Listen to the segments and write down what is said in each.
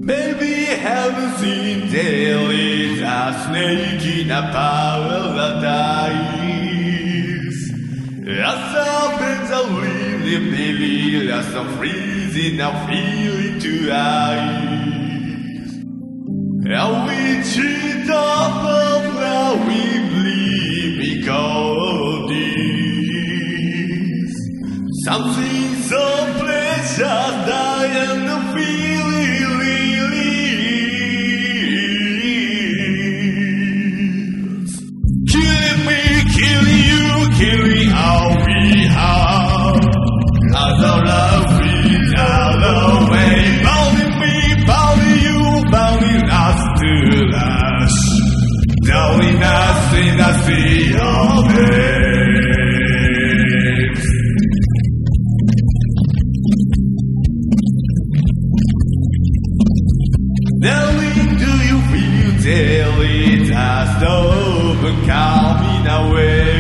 Maybe haven't seen there is a snake in a paradise. As a birds are really baby, as I'm freezing, I'm feeling to eyes. And we cheat off of now we believe because this something so precious that I am not feeling really. Killing me, killing you, killing all we have. As our love without a way, bounding me, bounding you, bounding us to lash, knowing us in the sea of it. Darling, do you feel there is a storm coming away?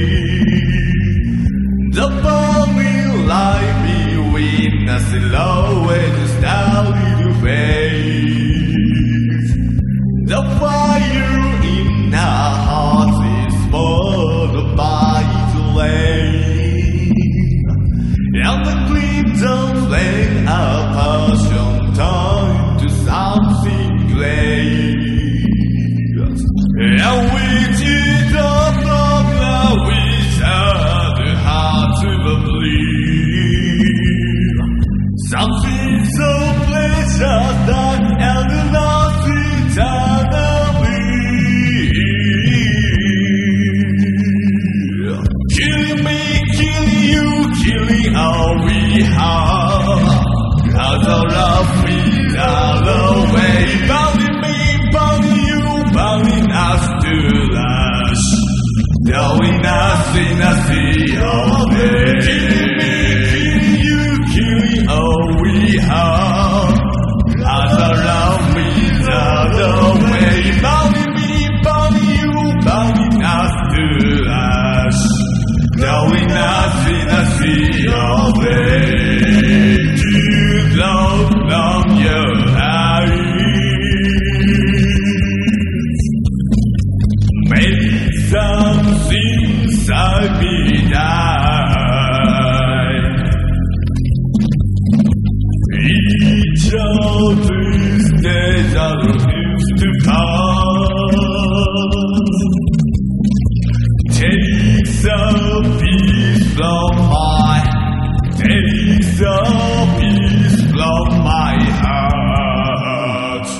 The burning light between us silhouette started to fade. The fire in our hearts is smothered by the flame, and the crimson flame of passion turned to something gray. And we did up from now we had the heart to believe something so precious that and lost eternally. Killing me, killing you, killing all we have. As our love without a way, bounding me, bounding you, bounding us to lash, knowing us in a sea of it. Killing me, killing you, killing all we have. As our love without a way, bounding me, bounding you, bounding us to lash, knowing us in a sea of it. Love from your eyes, make something inside me die. Each of these days I refuse to pass. Take some peace from my, take some peace from my heart.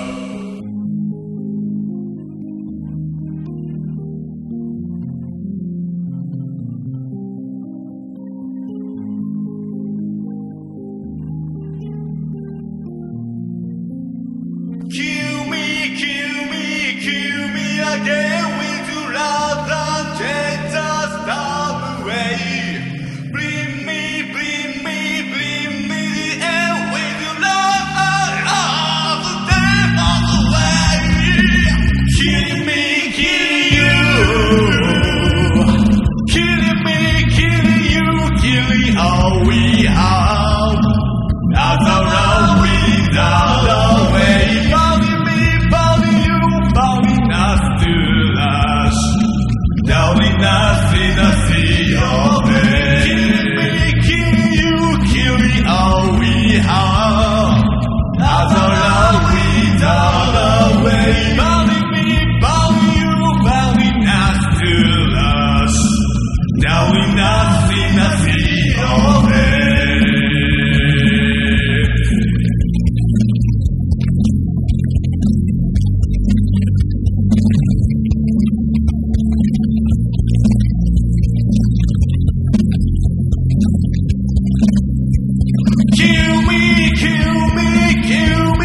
Kill me, kill me, kill me again with your love and take the storm away. Bring me, bring me, bring me the air with your love of the devil away. Kill me, kill you. Killing me, killing you, killing all we have. As our love without a way, bounding me, bounding you, bounding us to lash, knowing us in a sea of it. Killing me, killing you, killing all we have. As our love without a way, bounding me, bounding you, bounding us to lash, knowing us in a sea of it. Kill me, kill me, kill